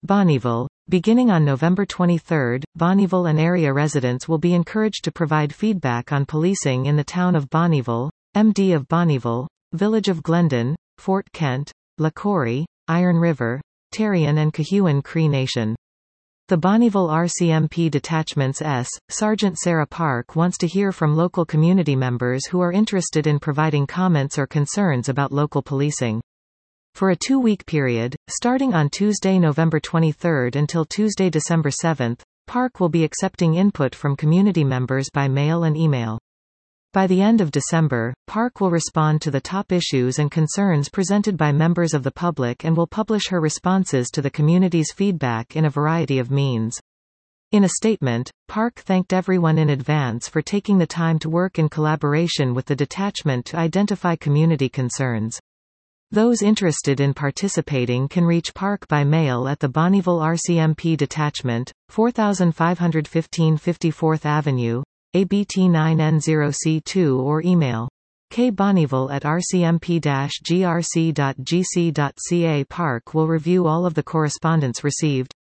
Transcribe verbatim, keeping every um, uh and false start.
Bonnyville. Beginning on November twenty-third, Bonnyville and area residents will be encouraged to provide feedback on policing in the town of Bonnyville, M D of Bonnyville, Village of Glendon, Fort Kent, La Corrie, Iron River, Terrion and Cahuon Cree Nation. The Bonnyville R C M P Detachment's S. Sergeant Sarah Park wants to hear from local community members who are interested in providing comments or concerns about local policing. For a two-week period, starting on Tuesday, November twenty-third until Tuesday, December seventh, Park will be accepting input from community members by mail and email. By the end of December, Park will respond to the top issues and concerns presented by members of the public and will publish her responses to the community's feedback in a variety of means. In a statement, Park thanked everyone in advance for taking the time to work in collaboration with the detachment to identify community concerns. Those interested in participating can reach Park by mail at the Bonnyville R C M P Detachment, forty-five fifteen fifty-fourth Avenue, A B T nine N zero C two or email kbonnyville at r c m p dash g r c dot g c dot c a. Park will review all of the correspondence received,